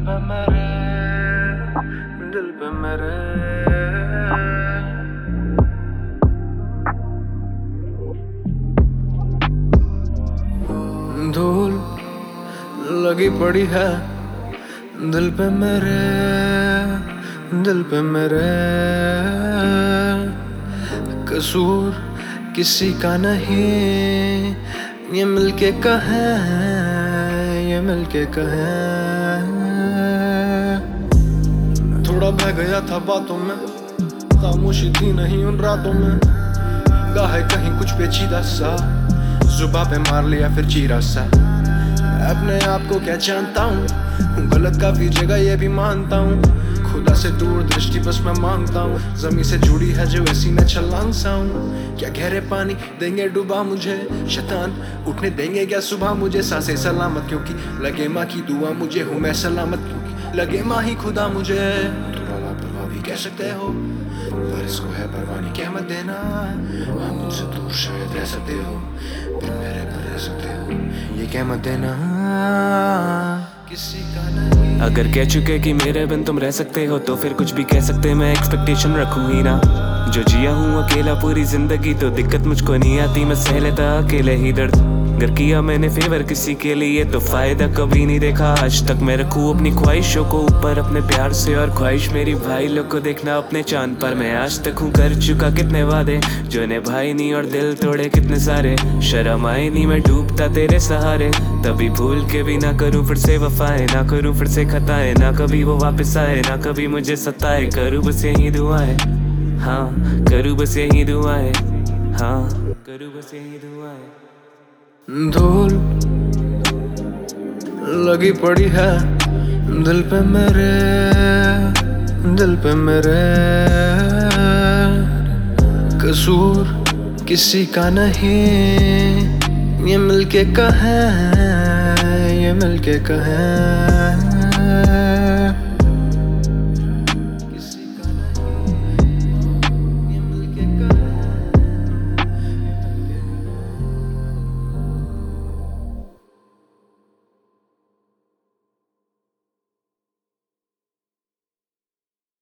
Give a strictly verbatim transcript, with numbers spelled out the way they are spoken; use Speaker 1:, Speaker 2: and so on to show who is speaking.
Speaker 1: पे मेरे, दिल पे मेरे। धूल लगी पड़ी है दिल पे मेरे, दिल पे मेरे। कसूर किसी का नहीं, ये मिलके कहें, ये मिलके कहें। थोड़ा बह गया था बातों में, खामोशी थी नहीं उन रातों में। गाहे कहीं कुछ पेचीदा सा, जुबां पे मार लिया फिर चीरा सा। अपने आप को क्या जानता हूँ, गलत काफी जगह ये भी मानता हूँ। खुदा से दूर दृष्टि बस मैं मांगता हूँ, जमीन से जुड़ी है जो ऐसी मैं छलांग सा हूँ। क्या गहरे पानी देंगे डूबा मुझे, शैतान उठने देंगे क्या सुबह मुझे। सांसें सलामत क्योंकि लगे माँ की दुआ मुझे, हूँ मैं सलामत क्योंकि लगे माँ ही खुदा मुझे। थोड़ा लापरवाह भी कह सकते हो, पर इसको है परवानी क्या मत देना। आप मुझसे दूर शायद रह सकते हो, फिर मेरे पर रह सकते हो, ये क्या मत देना किसी का नहीं।
Speaker 2: अगर कह चुके कि मेरे बिन तुम रह सकते हो, तो फिर कुछ भी कह सकते, मैं एक्सपेक्टेशन रखूं ही ना। जो जिया हूँ अकेला पूरी जिंदगी, तो दिक्कत मुझको नहीं आती, मैं सह लेता अकेले ही दर्द। अगर किया मैंने फेवर किसी के लिए, तो फायदा कभी नहीं देखा आज तक। मैं रखूं अपनी ख्वाहिशों को ऊपर अपने प्यार से, और ख्वाहिश मेरी भाई लोग को देखना अपने चांद पर। मैं आज तक हूँ कर चुका कितने वादे, जो निभाए नहीं और दिल तोड़े कितने सारे। शर्म आए नहीं मैं डूबता तेरे सहारे, तभी भूल के भी ना करूं फिर से वफाएं, ना करूं फिर से खताएं। ना कभी वो वापस आए, ना कभी मुझे सताए। करूं बस यही दुआएं, हाँ करूं बस यही दुआएं, हाँ करूं बस यही दुआएं।
Speaker 1: धूल लगी पड़ी है दिल पे मेरे, दिल पे मेरे। कसूर किसी का नहीं, ये मिलके कहें, ये मिलके कहें।